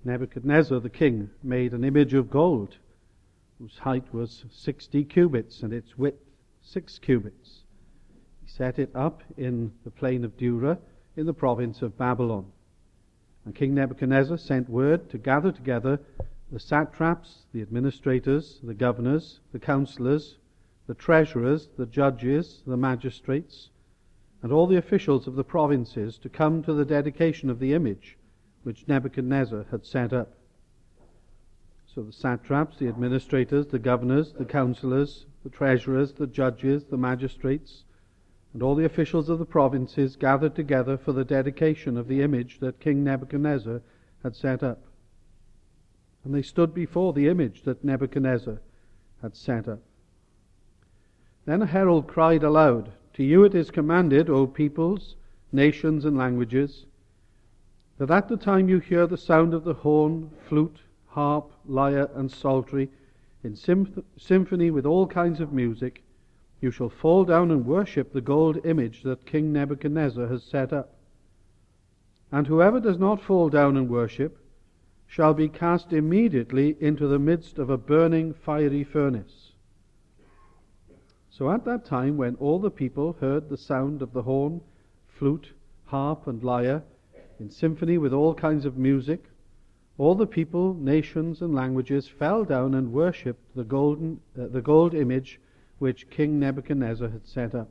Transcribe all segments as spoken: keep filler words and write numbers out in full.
Nebuchadnezzar the king made an image of gold, whose height was sixty cubits, and its width six cubits. He set it up in the plain of Dura, in the province of Babylon. And King Nebuchadnezzar sent word to gather together the satraps, the administrators, the governors, the counselors, the treasurers, the judges, the magistrates, and all the officials of the provinces to come to the dedication of the image which Nebuchadnezzar had set up. So the satraps, the administrators, the governors, the counselors, the treasurers, the judges, the magistrates, and all the officials of the provinces gathered together for the dedication of the image that King Nebuchadnezzar had set up. And they stood before the image that Nebuchadnezzar had set up. Then a herald cried aloud, "To you it is commanded, O peoples, nations, and languages, that at the time you hear the sound of the horn, flute, harp, lyre, and psaltery, in symph- symphony with all kinds of music, you shall fall down and worship the gold image that King Nebuchadnezzar has set up. And whoever does not fall down and worship shall be cast immediately into the midst of a burning fiery furnace." So at that time, when all the people heard the sound of the horn, flute, harp, and lyre, in symphony with all kinds of music, all the people, nations, and languages fell down and worshipped the golden, uh, the gold image which King Nebuchadnezzar had set up.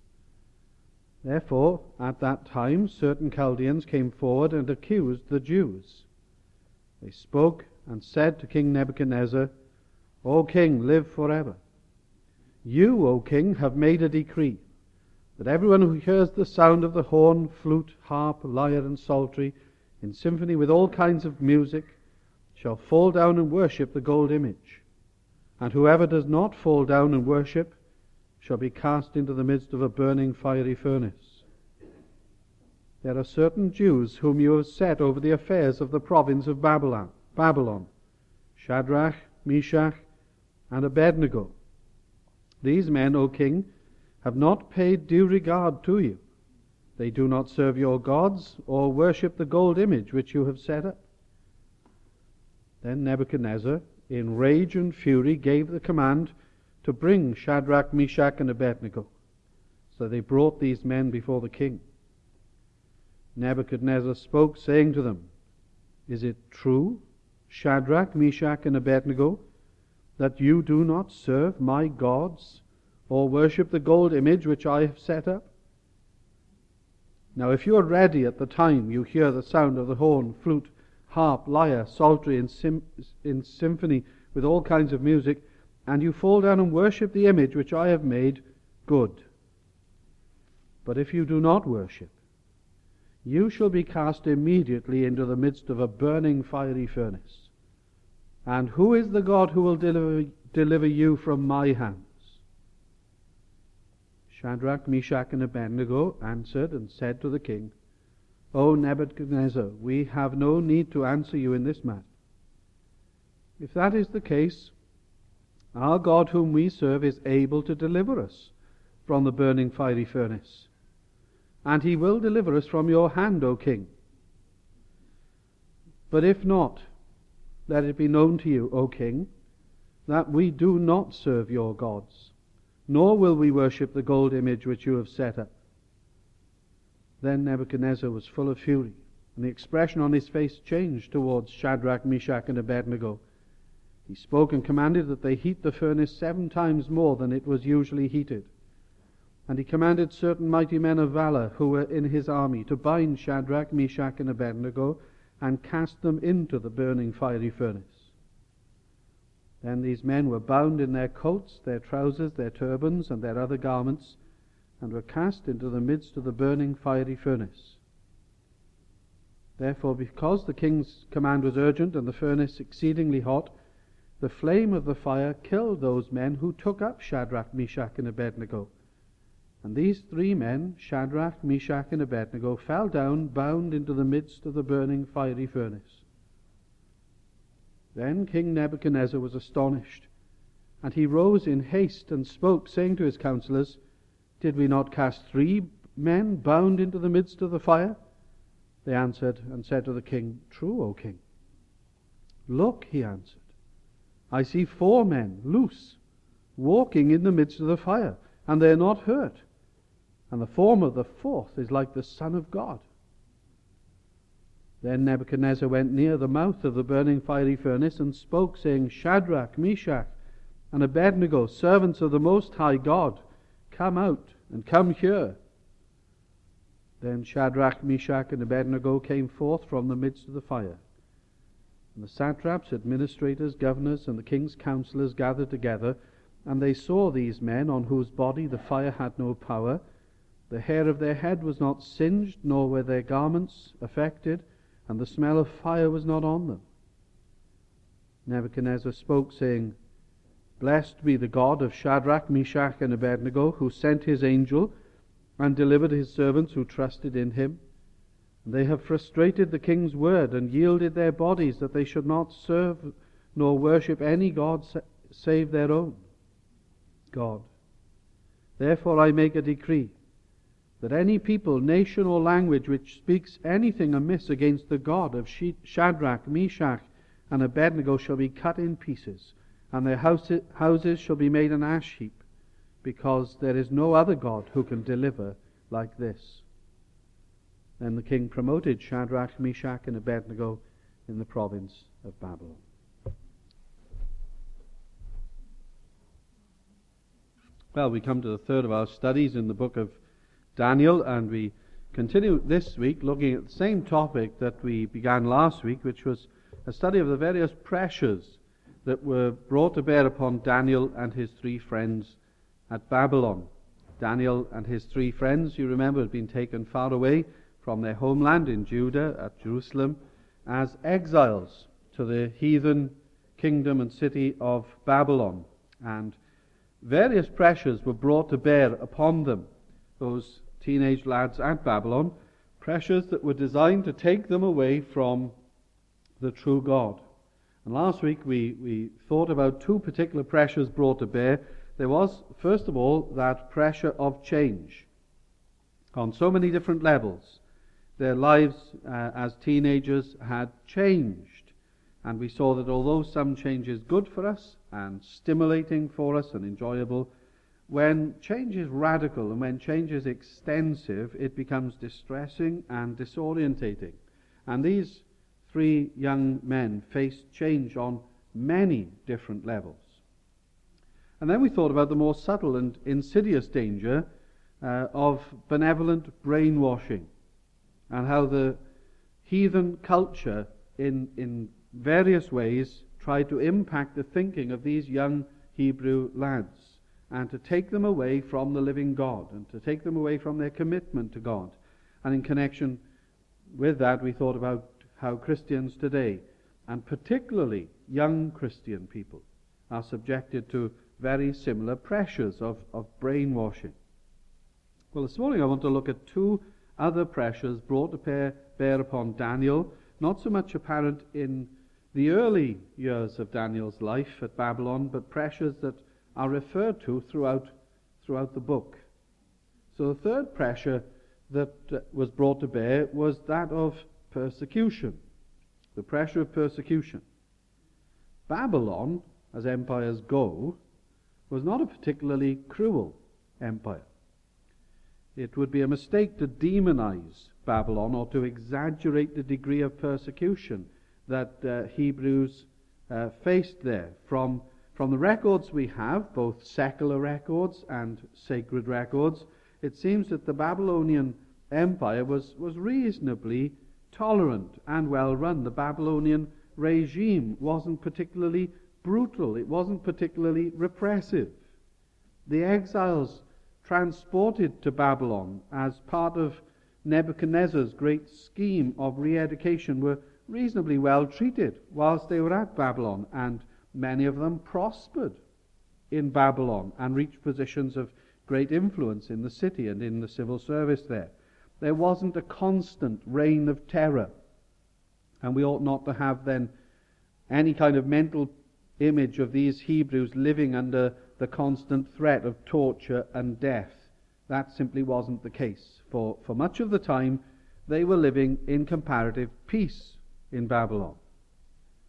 Therefore, at that time, certain Chaldeans came forward and accused the Jews. They spoke and said to King Nebuchadnezzar, "O king, live forever. You, O king, have made a decree that everyone who hears the sound of the horn, flute, harp, lyre, and psaltery, in symphony with all kinds of music, shall fall down and worship the gold image. And whoever does not fall down and worship shall be cast into the midst of a burning fiery furnace. There are certain Jews whom you have set over the affairs of the province of Babylon, Babylon, Shadrach, Meshach, and Abednego. These men, O king, have not paid due regard to you. They do not serve your gods or worship the gold image which you have set up." Then Nebuchadnezzar, in rage and fury, gave the command to bring Shadrach, Meshach, and Abednego. So they brought these men before the king. Nebuchadnezzar spoke, saying to them, "Is it true, Shadrach, Meshach, and Abednego, that you do not serve my gods or worship the gold image which I have set up? Now if you are ready at the time you hear the sound of the horn, flute, harp, lyre, psaltery, and sim- in symphony with all kinds of music, and you fall down and worship the image which I have made, good. But if you do not worship, you shall be cast immediately into the midst of a burning fiery furnace. And who is the God who will deliver, deliver you from my hands?" Shadrach, Meshach, and Abednego answered and said to the king, "O Nebuchadnezzar, we have no need to answer you in this matter. If that is the case, our God whom we serve is able to deliver us from the burning fiery furnace, and he will deliver us from your hand, O king. But if not, let it be known to you, O king, that we do not serve your gods, nor will we worship the gold image which you have set up." Then Nebuchadnezzar was full of fury, and the expression on his face changed towards Shadrach, Meshach, and Abednego. He spoke and commanded that they heat the furnace seven times more than it was usually heated. And he commanded certain mighty men of valor who were in his army to bind Shadrach, Meshach, and Abednego and cast them into the burning fiery furnace. Then these men were bound in their coats, their trousers, their turbans, and their other garments, and were cast into the midst of the burning fiery furnace. Therefore, because the king's command was urgent and the furnace exceedingly hot, the flame of the fire killed those men who took up Shadrach, Meshach, and Abednego. And these three men, Shadrach, Meshach, and Abednego, fell down bound into the midst of the burning fiery furnace. Then King Nebuchadnezzar was astonished, and he rose in haste and spoke, saying to his counselors, "Did we not cast three men bound into the midst of the fire?" They answered and said to the king, "True, O king." "Look," he answered, "I see four men loose, walking in the midst of the fire, and they are not hurt. And the form of the fourth is like the Son of God." Then Nebuchadnezzar went near the mouth of the burning fiery furnace and spoke, saying, "Shadrach, Meshach, and Abednego, servants of the Most High God, come out and come here." Then Shadrach, Meshach, and Abednego came forth from the midst of the fire. And the satraps, administrators, governors, and the king's counselors gathered together, and they saw these men, on whose body the fire had no power. The hair of their head was not singed, nor were their garments affected, and the smell of fire was not on them. Nebuchadnezzar spoke, saying, "Blessed be the God of Shadrach, Meshach, and Abednego, who sent his angel and delivered his servants who trusted in him. And they have frustrated the king's word and yielded their bodies, that they should not serve nor worship any god save their own God. Therefore I make a decree that any people, nation, or language which speaks anything amiss against the God of Shadrach, Meshach, and Abednego shall be cut in pieces, and their houses shall be made an ash heap, because there is no other God who can deliver like this." Then the king promoted Shadrach, Meshach, and Abednego in the province of Babylon. Well, we come to the third of our studies in the book of Daniel, and we continue this week looking at the same topic that we began last week, which was a study of the various pressures that were brought to bear upon Daniel and his three friends at Babylon. Daniel and his three friends, you remember, had been taken far away from their homeland in Judah at Jerusalem as exiles to the heathen kingdom and city of Babylon, and various pressures were brought to bear upon them, those teenage lads at Babylon, pressures that were designed to take them away from the true God. And last week we, we thought about two particular pressures brought to bear. There was, first of all, that pressure of change. On so many different levels, their lives uh, as teenagers had changed. And we saw that although some change is good for us and stimulating for us and enjoyable, when change is radical and when change is extensive, it becomes distressing and disorientating. And these three young men faced change on many different levels. And then we thought about the more subtle and insidious danger uh, of benevolent brainwashing, and how the heathen culture in, in various ways tried to impact the thinking of these young Hebrew lads, and to take them away from the living God, and to take them away from their commitment to God. And in connection with that, we thought about how Christians today, and particularly young Christian people, are subjected to very similar pressures of, of brainwashing. Well, this morning I want to look at two other pressures brought to bear, bear upon Daniel, not so much apparent in the early years of Daniel's life at Babylon, but pressures that are referred to throughout throughout the book. So the third pressure that uh, was brought to bear was that of persecution, the pressure of persecution. Babylon, as empires go, was not a particularly cruel empire. It would be a mistake to demonize Babylon or to exaggerate the degree of persecution that uh, Hebrews uh, faced there. From From the records we have, both secular records and sacred records, it seems that the Babylonian Empire was, was reasonably tolerant and well run. The Babylonian regime wasn't particularly brutal. It wasn't particularly repressive. The exiles transported to Babylon as part of Nebuchadnezzar's great scheme of re-education were reasonably well treated whilst they were at Babylon, and many of them prospered in Babylon and reached positions of great influence in the city and in the civil service there. There wasn't a constant reign of terror, and we ought not to have then any kind of mental image of these Hebrews living under the constant threat of torture and death. That simply wasn't the case. For, for much of the time, they were living in comparative peace in Babylon.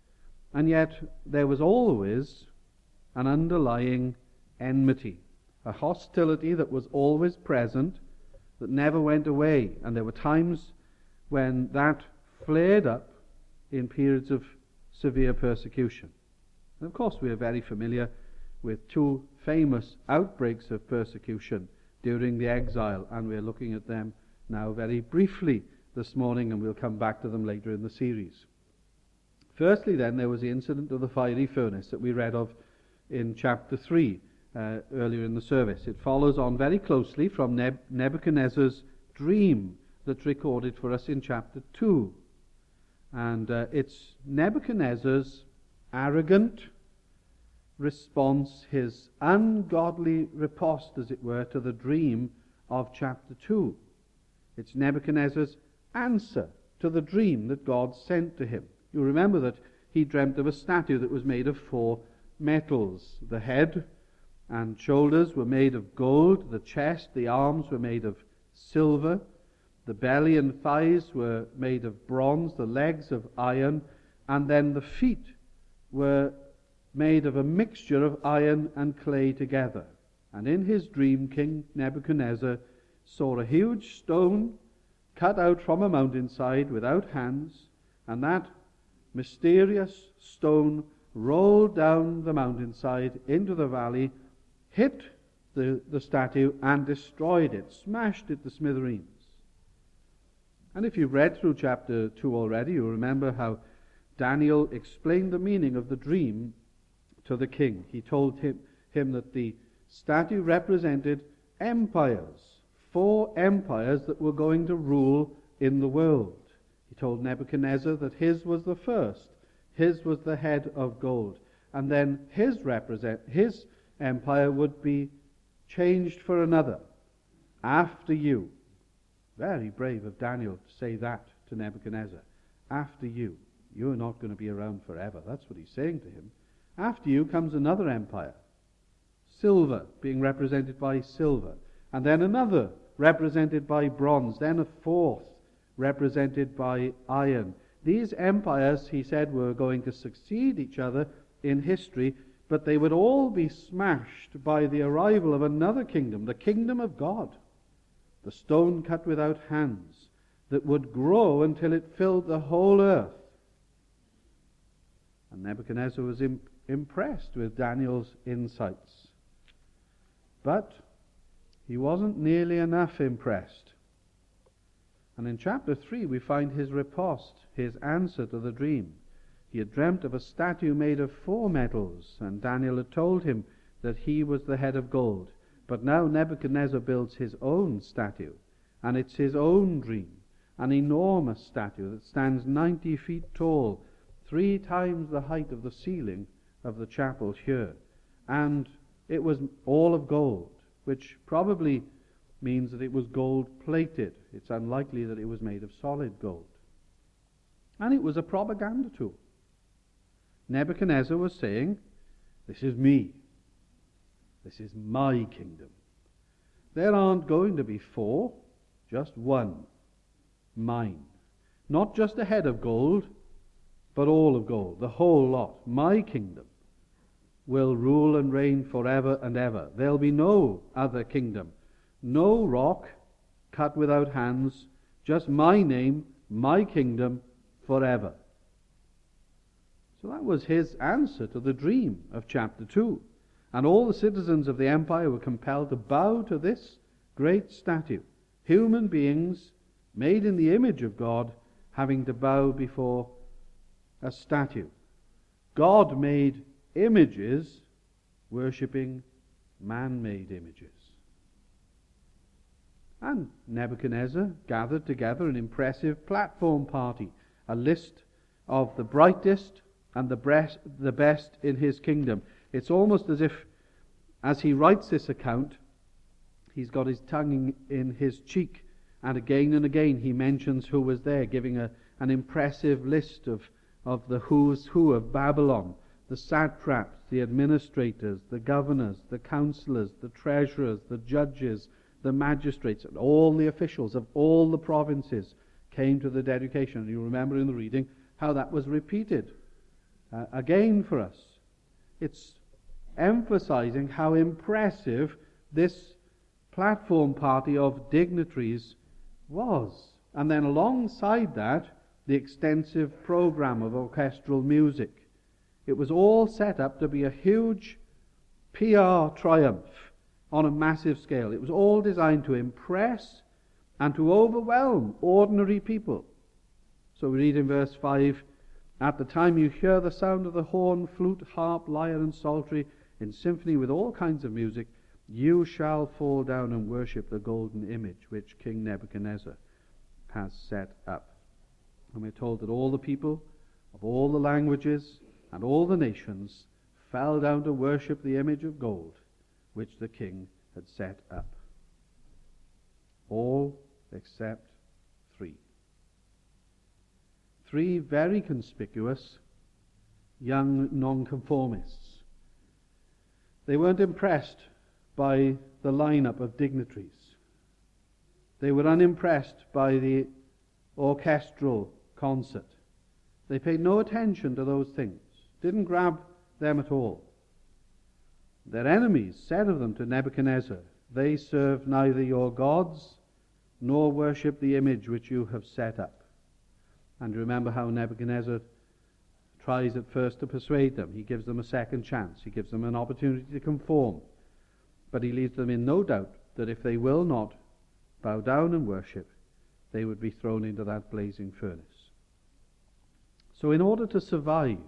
And yet there was always an underlying enmity, a hostility that was always present, that never went away. And there were times when that flared up in periods of severe persecution. And of course we are very familiar with two famous outbreaks of persecution during the exile, and we're looking at them now very briefly this morning, and we'll come back to them later in the series. Firstly then, there was the incident of the fiery furnace that we read of in chapter three uh, earlier in the service. It follows on very closely from Neb- Nebuchadnezzar's dream that's recorded for us in chapter two. And uh, it's Nebuchadnezzar's arrogant response, his ungodly riposte, as it were, to the dream of chapter two. It's Nebuchadnezzar's answer to the dream that God sent to him. You remember that he dreamt of a statue that was made of four metals. The head and shoulders were made of gold, the chest, the arms were made of silver, the belly and thighs were made of bronze, the legs of iron, and then the feet were made of a mixture of iron and clay together. And in his dream, King Nebuchadnezzar saw a huge stone cut out from a mountainside without hands, and that mysterious stone rolled down the mountainside into the valley, hit the, the statue, and destroyed it, smashed it to smithereens. And if you've read through chapter two already, you remember how Daniel explained the meaning of the dream to the king. He told him, him that the statue represented empires, four empires that were going to rule in the world. He told Nebuchadnezzar that his was the first, his was the head of gold, and then his represent his empire would be changed for another after you. Very brave of Daniel to say that to Nebuchadnezzar. After you. You're not going to be around forever. That's what he's saying to him. After you comes another empire. Silver being represented by silver. And then another represented by bronze. Then a fourth represented by iron. These empires, he said, were going to succeed each other in history, but they would all be smashed by the arrival of another kingdom, the kingdom of God. The stone cut without hands, that would grow until it filled the whole earth. And Nebuchadnezzar was imp- impressed with Daniel's insights. But he wasn't nearly enough impressed. And in chapter three we find his riposte, his answer to the dream. He had dreamt of a statue made of four metals, and Daniel had told him that he was the head of gold. But now Nebuchadnezzar builds his own statue, and it's his own dream, an enormous statue that stands ninety feet tall, three times the height of the ceiling of the chapel here. And it was all of gold, which probably means that it was gold-plated. It's unlikely that it was made of solid gold. And it was a propaganda tool. Nebuchadnezzar was saying, this is me. This is my kingdom. There aren't going to be four, just one. Mine. Not just a head of gold, but all of gold, the whole lot. My kingdom will rule and reign forever and ever. There'll be no other kingdom. No rock cut without hands, just my name, my kingdom, forever. So that was his answer to the dream of chapter two. And all the citizens of the empire were compelled to bow to this great statue. Human beings made in the image of God having to bow before a statue. God made images worshipping man-made images. And Nebuchadnezzar gathered together an impressive platform party, a list of the brightest and the best, the best in his kingdom. It's almost as if, as he writes this account, he's got his tongue in, in his cheek, and again and again he mentions who was there, giving a, an impressive list of, of the who's who of Babylon, the satraps, the administrators, the governors, the counselors, the treasurers, the judges, the magistrates, and all the officials of all the provinces came to the dedication. You remember in the reading how that was repeated uh, again for us. It's emphasizing how impressive this platform party of dignitaries was. And then alongside that, the extensive program of orchestral music. It was all set up to be a huge P R triumph on a massive scale. It was all designed to impress and to overwhelm ordinary people. So we read in verse five, "At the time you hear the sound of the horn, flute, harp, lyre, and psaltery, in symphony with all kinds of music, you shall fall down and worship the golden image which King Nebuchadnezzar has set up." And we're told that all the people of all the languages and all the nations fell down to worship the image of gold which the king had set up. All except three. Three very conspicuous young nonconformists. They weren't impressed by the lineup of dignitaries. They were unimpressed by the orchestral concert. They paid no attention to those things, didn't grab them at all. Their enemies said of them to Nebuchadnezzar, "They serve neither your gods nor worship the image which you have set up." And remember how Nebuchadnezzar tries at first to persuade them. He gives them a second chance. He gives them an opportunity to conform. But he leaves them in no doubt that if they will not bow down and worship, they would be thrown into that blazing furnace. So in order to survive,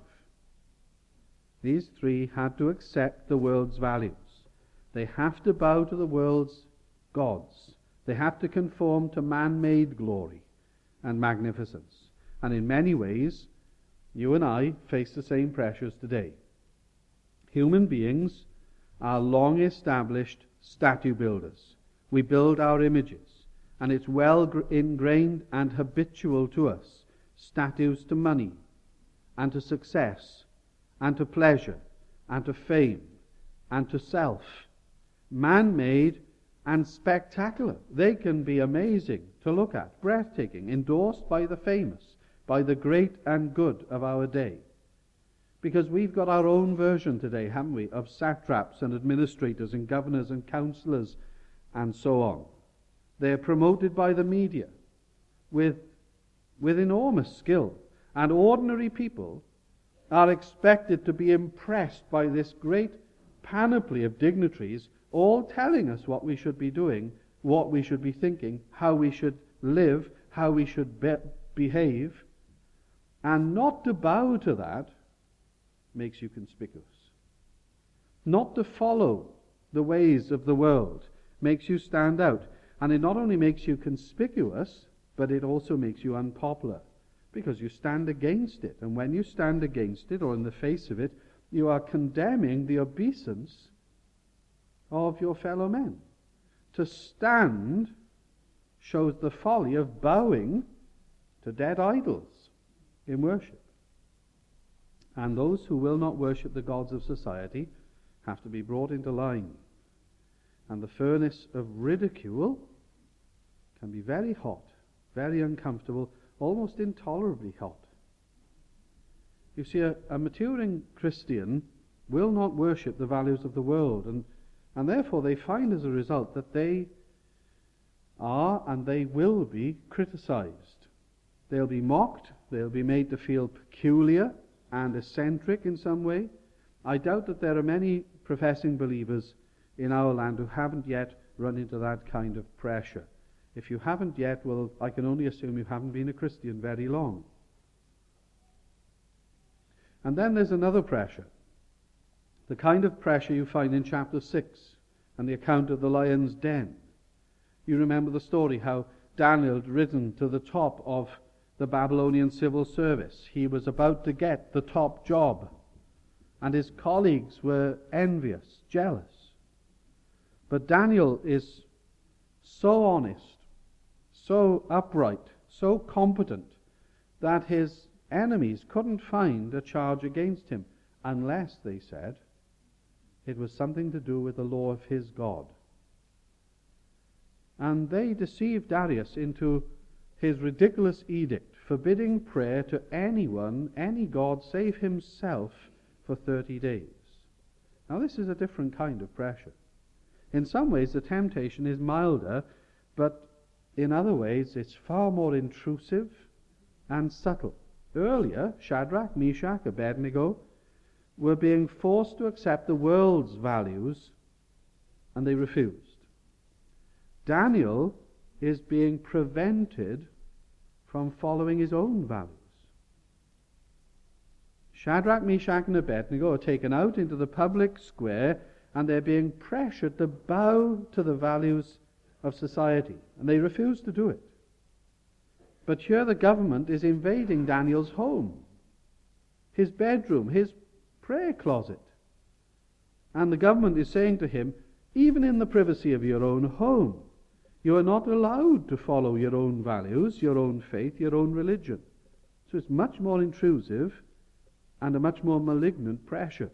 these three had to accept the world's values. They have to bow to the world's gods. They have to conform to man-made glory and magnificence. And in many ways, you and I face the same pressures today. Human beings are long-established statue builders. We build our images, and it's well ingrained and habitual to us. Statues to money, and to success, and to pleasure, and to fame, and to self. Man-made and spectacular. They can be amazing to look at, breathtaking, endorsed by the famous, by the great and good of our day. Because we've got our own version today, haven't we, of satraps and administrators and governors and councillors and so on. They're promoted by the media with, with enormous skill. And ordinary people are expected to be impressed by this great panoply of dignitaries, all telling us what we should be doing, what we should be thinking, how we should live, how we should be- behave. And not to bow to that makes you conspicuous. Not to follow the ways of the world makes you stand out. And it not only makes you conspicuous, but it also makes you unpopular, because you stand against it. And when you stand against it, or in the face of it, you are condemning the obeisance of your fellow men. To stand shows the folly of bowing to dead idols in worship. And those who will not worship the gods of society have to be brought into line. And the furnace of ridicule can be very hot, very uncomfortable, almost intolerably hot. You see, a, a maturing Christian will not worship the values of the world, and, and therefore they find as a result that they are and they will be criticized. They'll be mocked, they'll be made to feel peculiar and eccentric in some way. I doubt that there are many professing believers in our land who haven't yet run into that kind of pressure. If you haven't yet, well, I can only assume you haven't been a Christian very long. And then there's another pressure. The kind of pressure you find in chapter six and the account of the lion's den. You remember the story how Daniel had risen to the top of the Babylonian civil service. He was about to get the top job, and his colleagues were envious, jealous. But Daniel is so honest, so upright, so competent, that his enemies couldn't find a charge against him, unless, they said, it was something to do with the law of his God. And they deceived Darius into his ridiculous edict, forbidding prayer to anyone, any god, save himself for thirty days. Now this is a different kind of pressure. In some ways the temptation is milder, but in other ways it's far more intrusive and subtle. Earlier, Shadrach, Meshach, Abednego were being forced to accept the world's values, and they refused. Daniel is being prevented from following his own values. Shadrach, Meshach, and Abednego are taken out into the public square, and they're being pressured to bow to the values of society, and they refuse to do it. But here the government is invading Daniel's home, his bedroom, his prayer closet. And the government is saying to him, even in the privacy of your own home, you are not allowed to follow your own values, your own faith, your own religion. So it's much more intrusive and a much more malignant pressure.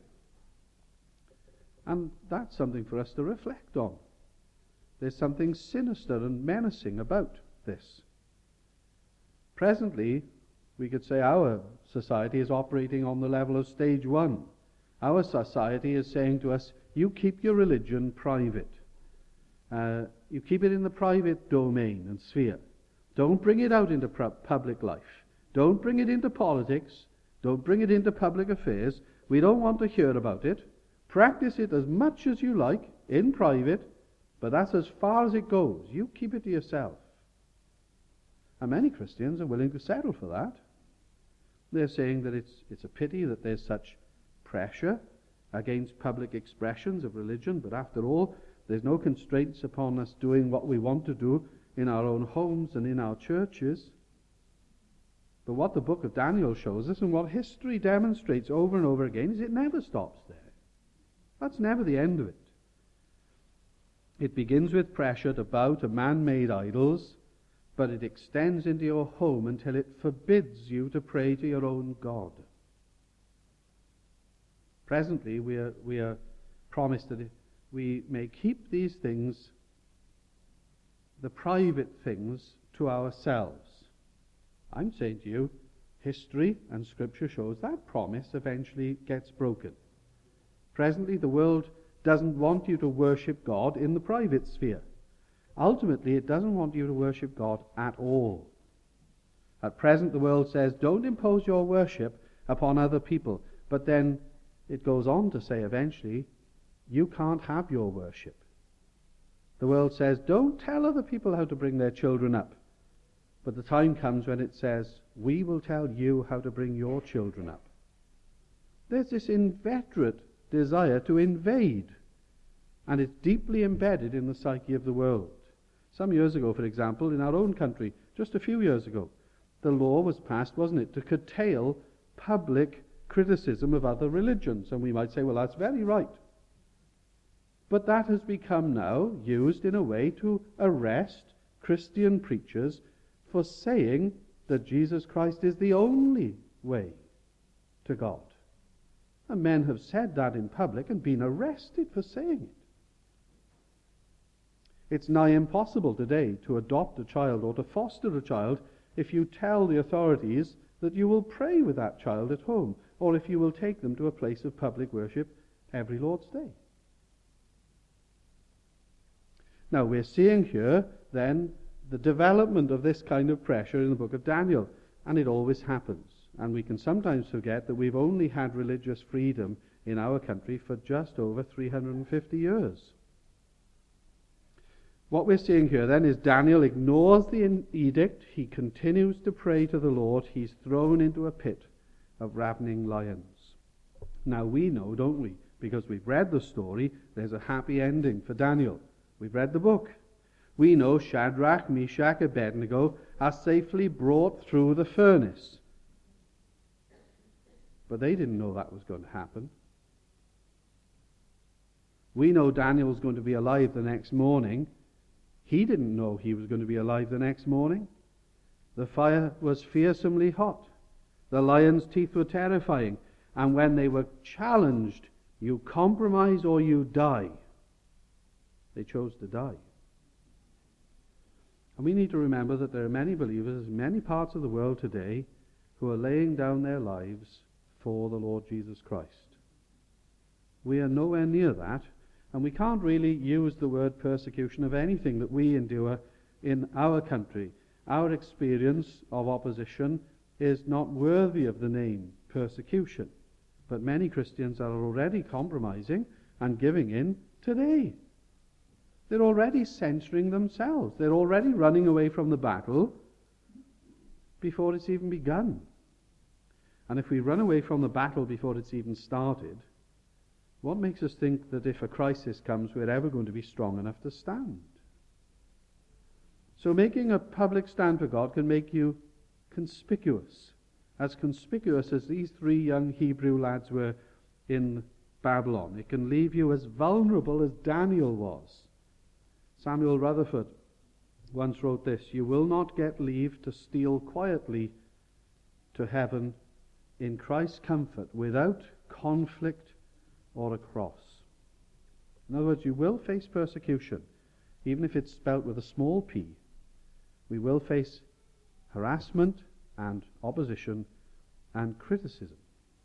And that's something for us to reflect on. There's something sinister and menacing about this. Presently, we could say our society is operating on the level of stage one. Our society is saying to us, you keep your religion private. Uh, you keep it in the private domain and sphere. Don't bring it out into pr- public life. Don't bring it into politics. Don't bring it into public affairs. We don't want to hear about it. Practice it as much as you like in private, but that's as far as it goes. You keep it to yourself. And many Christians are willing to settle for that. They're saying that it's, it's a pity that there's such pressure against public expressions of religion, but after all, there's no constraints upon us doing what we want to do in our own homes and in our churches. But what the book of Daniel shows us, and what history demonstrates over and over again, is it never stops there. That's never the end of it. It begins with pressure to bow to man-made idols, but it extends into your home until it forbids you to pray to your own God. Presently, we are, we are promised that we may keep these things, the private things, to ourselves. I'm saying to you, history and Scripture shows that promise eventually gets broken. Presently, the world doesn't want you to worship God in the private sphere. Ultimately, it doesn't want you to worship God at all. At present, the world says, don't impose your worship upon other people. But then it goes on to say eventually, you can't have your worship. The world says, don't tell other people how to bring their children up. But the time comes when it says, we will tell you how to bring your children up. There's this inveterate desire to invade, and it's deeply embedded in the psyche of the world. Some years ago, for example, in our own country, just a few years ago, the law was passed, wasn't it, to curtail public criticism of other religions. And we might say, well, that's very right. But that has become now used in a way to arrest Christian preachers for saying that Jesus Christ is the only way to God. And men have said that in public and been arrested for saying it. It's nigh impossible today to adopt a child or to foster a child if you tell the authorities that you will pray with that child at home, or if you will take them to a place of public worship every Lord's Day. Now, we're seeing here, then, the development of this kind of pressure in the book of Daniel, and it always happens. And we can sometimes forget that we've only had religious freedom in our country for just over three hundred fifty years. What we're seeing here, then, is Daniel ignores the edict. He continues to pray to the Lord. He's thrown into a pit of ravening lions. Now, we know, don't we, because we've read the story, there's a happy ending for Daniel. We've read the book. We know Shadrach, Meshach, Abednego are safely brought through the furnace. But they didn't know that was going to happen. We know Daniel's going to be alive the next morning. He didn't know he was going to be alive the next morning. The fire was fearsomely hot. The lion's teeth were terrifying. And when they were challenged, you compromise or you die, they chose to die. And we need to remember that there are many believers in many parts of the world today who are laying down their lives for the Lord Jesus Christ. We are nowhere near that, and we can't really use the word persecution of anything that we endure in our country. Our experience of opposition is not worthy of the name persecution. But many Christians are already compromising and giving in today. They're already censoring themselves. They're already running away from the battle before it's even begun. And if we run away from the battle before it's even started, what makes us think that if a crisis comes, we're ever going to be strong enough to stand? So making a public stand for God can make you conspicuous. As conspicuous as these three young Hebrew lads were in Babylon. It can leave you as vulnerable as Daniel was. Samuel Rutherford once wrote this: "You will not get leave to steal quietly to heaven in Christ's comfort without conflict or a cross." In other words, you will face persecution, even if it's spelt with a small p. We will face harassment and opposition and criticism.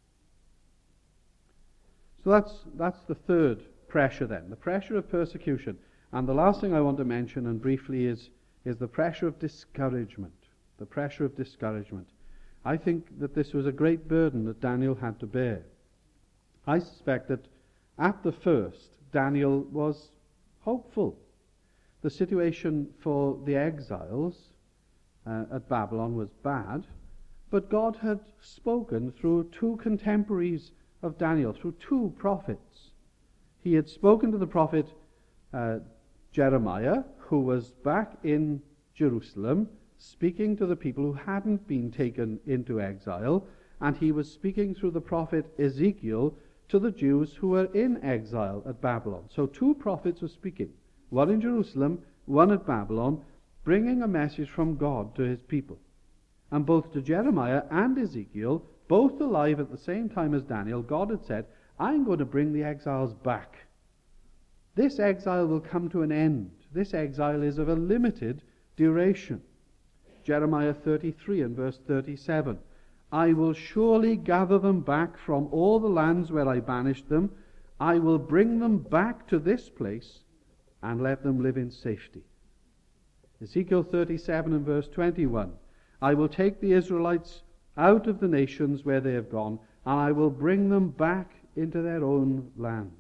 So that's that's the third pressure then, the pressure of persecution. And the last thing I want to mention, and briefly, is, is the pressure of discouragement. The pressure of discouragement. I think that this was a great burden that Daniel had to bear. I suspect that at the first, Daniel was hopeful. The situation for the exiles uh, at Babylon was bad, but God had spoken through two contemporaries of Daniel, through two prophets. He had spoken to the prophet uh, Jeremiah, who was back in Jerusalem, speaking to the people who hadn't been taken into exile, and he was speaking through the prophet Ezekiel to the Jews who were in exile at Babylon. So two prophets were speaking, one in Jerusalem, one at Babylon, bringing a message from God to his people. And both to Jeremiah and Ezekiel, both alive at the same time as Daniel, God had said, I'm going to bring the exiles back. This exile will come to an end. This exile is of a limited duration. Jeremiah thirty-three and verse thirty-seven. I will surely gather them back from all the lands where I banished them. I will bring them back to this place and let them live in safety. Ezekiel thirty-seven and verse twenty-one. I will take the Israelites out of the nations where they have gone, and I will bring them back into their own land.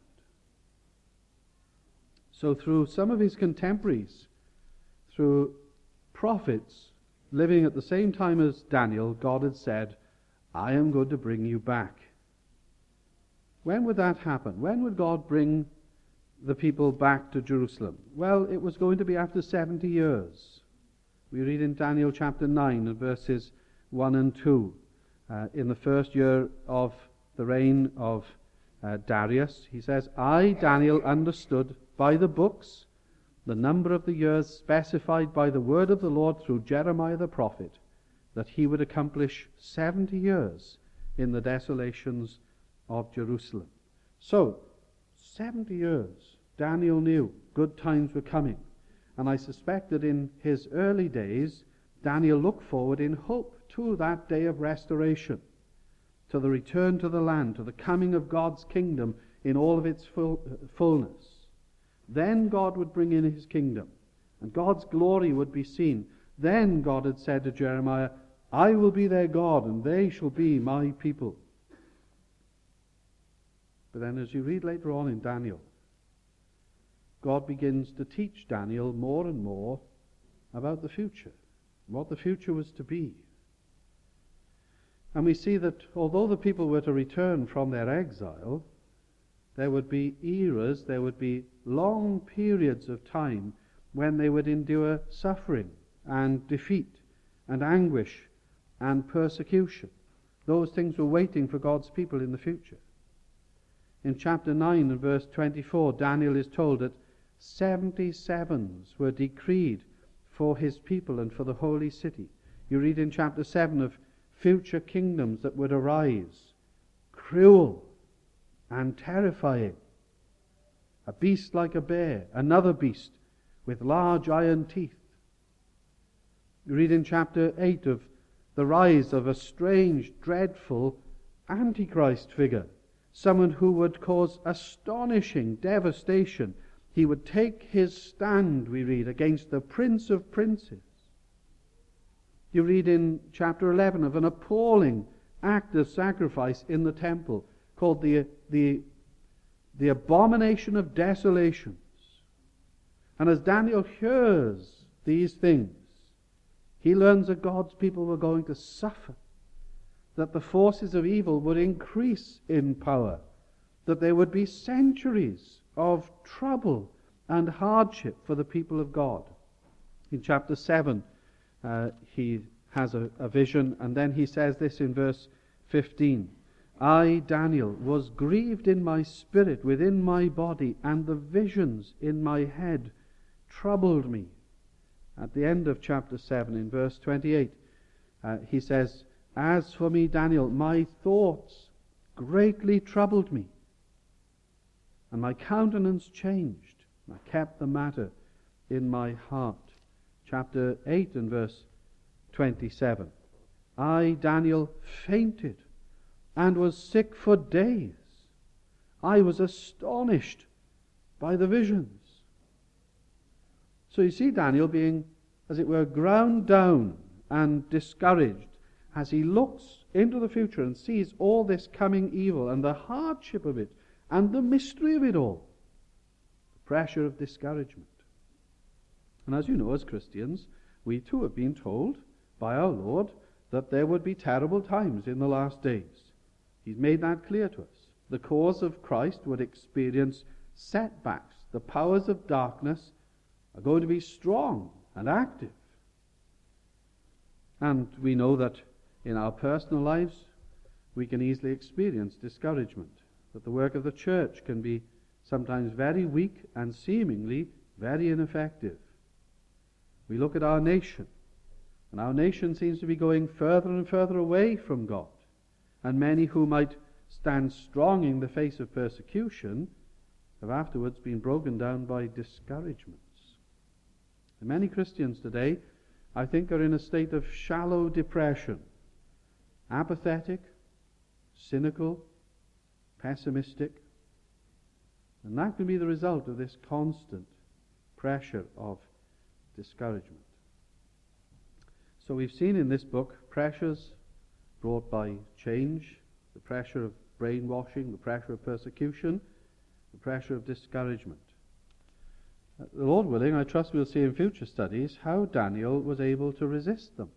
So through some of his contemporaries, through prophets living at the same time as Daniel, God had said, I am going to bring you back. When would that happen? When would God bring the people back to Jerusalem? Well, it was going to be after seventy years. We read in Daniel chapter nine and verses one and two. Uh, in the first year of the reign of uh, Darius, he says, I, Daniel, understood by the books the number of the years specified by the word of the Lord through Jeremiah the prophet, that he would accomplish seventy years in the desolations of Jerusalem. So, seventy years, Daniel knew good times were coming. And I suspect that in his early days, Daniel looked forward in hope to that day of restoration, to the return to the land, to the coming of God's kingdom in all of its full, uh, fullness. Then God would bring in his kingdom, and God's glory would be seen. Then God had said to Jeremiah, I will be their God, and they shall be my people. But then as you read later on in Daniel, God begins to teach Daniel more and more about the future, what the future was to be. And we see that although the people were to return from their exile, there would be eras, there would be long periods of time when they would endure suffering and defeat and anguish and persecution. Those things were waiting for God's people in the future. In chapter nine and verse twenty-four, Daniel is told that seventy sevens were decreed for his people and for the holy city. You read in chapter seven of future kingdoms that would arise, cruel and terrifying. A beast like a bear, another beast with large iron teeth, You read in chapter eight of the rise of a strange, dreadful Antichrist figure, someone who would cause astonishing devastation. He would take his stand, we read, against the Prince of Princes. You read in chapter eleven of an appalling act of sacrifice in the temple called the, the, the abomination of desolations. And as Daniel hears these things, he learns that God's people were going to suffer, that the forces of evil would increase in power, that there would be centuries of trouble and hardship for the people of God. In chapter seven, uh, he has a, a vision, and then he says this in verse fifteen. I, Daniel, was grieved in my spirit within my body, and the visions in my head troubled me. At the end of chapter seven, in verse twenty-eight, uh, he says, As for me, Daniel, my thoughts greatly troubled me, and my countenance changed. I kept the matter in my heart. Chapter eight and verse twenty-seven. I, Daniel, fainted and was sick for days. I was astonished by the visions. So you see Daniel being, as it were, ground down and discouraged as he looks into the future and sees all this coming evil and the hardship of it and the mystery of it all. The pressure of discouragement. And as you know, as Christians, we too have been told by our Lord that there would be terrible times in the last days. He's made that clear to us. The cause of Christ would experience setbacks. The powers of darkness are going to be strong and active. And we know that in our personal lives we can easily experience discouragement, that the work of the church can be sometimes very weak and seemingly very ineffective. We look at our nation, and our nation seems to be going further and further away from God, and many who might stand strong in the face of persecution have afterwards been broken down by discouragements. And many Christians today, I think, are in a state of shallow depression, apathetic, cynical, pessimistic, and that can be the result of this constant pressure of discouragement. So we've seen in this book pressures brought by change, the pressure of brainwashing, the pressure of persecution, the pressure of discouragement. Uh, the Lord willing, I trust we'll see in future studies how Daniel was able to resist them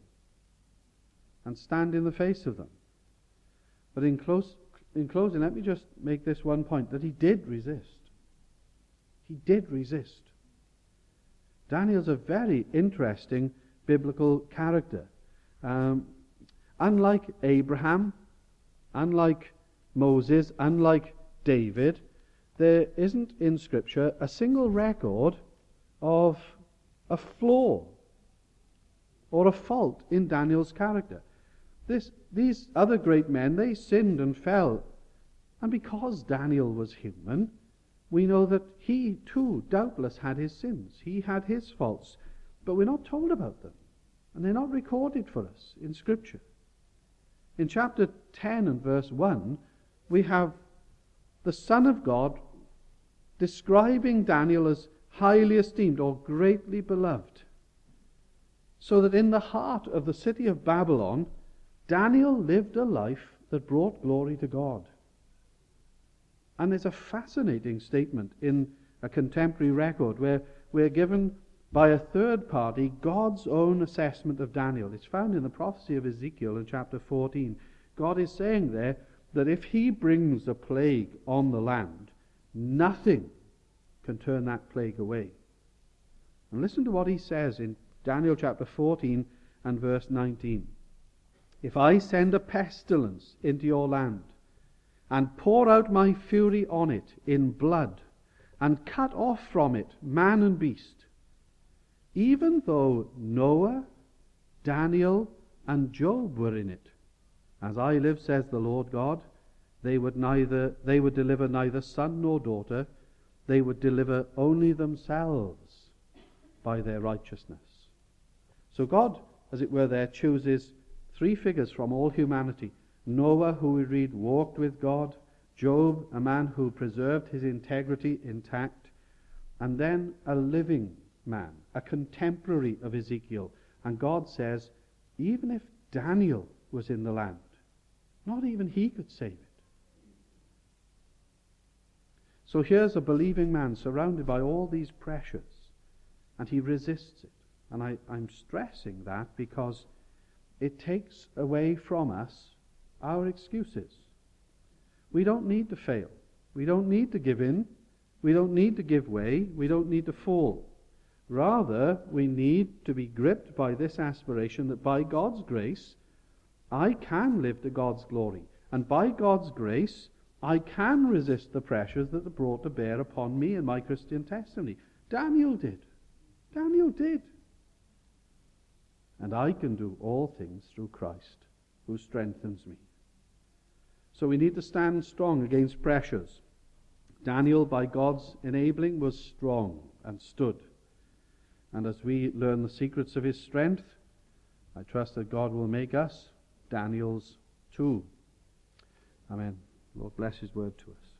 and stand in the face of them. But in, close, in closing, let me just make this one point, that he did resist. He did resist. Daniel's a very interesting biblical character. Um, unlike Abraham, unlike Moses, unlike David, there isn't in Scripture a single record of a flaw or a fault in Daniel's character. This, these other great men, they sinned and fell. And because Daniel was human, we know that he too doubtless had his sins. He had his faults. But we're not told about them. And they're not recorded for us in Scripture. In chapter ten and verse one, we have the Son of God describing Daniel as highly esteemed or greatly beloved. So that in the heart of the city of Babylon, Daniel lived a life that brought glory to God. And there's a fascinating statement in a contemporary record where we're given by a third party God's own assessment of Daniel. It's found in the prophecy of Ezekiel in chapter fourteen. God is saying there that if he brings a plague on the land, nothing can turn that plague away. And listen to what he says in Daniel chapter fourteen and verse nineteen. If I send a pestilence into your land, and pour out my fury on it in blood, and cut off from it man and beast, even though Noah, Daniel, and Job were in it, as I live, says the Lord God, they would neither they would deliver neither son nor daughter, they would deliver only themselves by their righteousness. So God as it were there, chooses three figures from all humanity. Noah, who we read walked with God. Job, a man who preserved his integrity intact. And then a living man, a contemporary of Ezekiel. And God says, even if Daniel was in the land, not even he could save it. So here's a believing man surrounded by all these pressures, and he resists it. And I, I'm stressing that because it takes away from us our excuses. We don't need to fail. We don't need to give in. We don't need to give way. We don't need to fall. Rather, we need to be gripped by this aspiration that by God's grace, I can live to God's glory. And by God's grace, I can resist the pressures that are brought to bear upon me in my Christian testimony. Daniel did. Daniel did. And I can do all things through Christ, who strengthens me. So we need to stand strong against pressures. Daniel, by God's enabling, was strong and stood. And as we learn the secrets of his strength, I trust that God will make us Daniels too. Amen. Lord bless his word to us.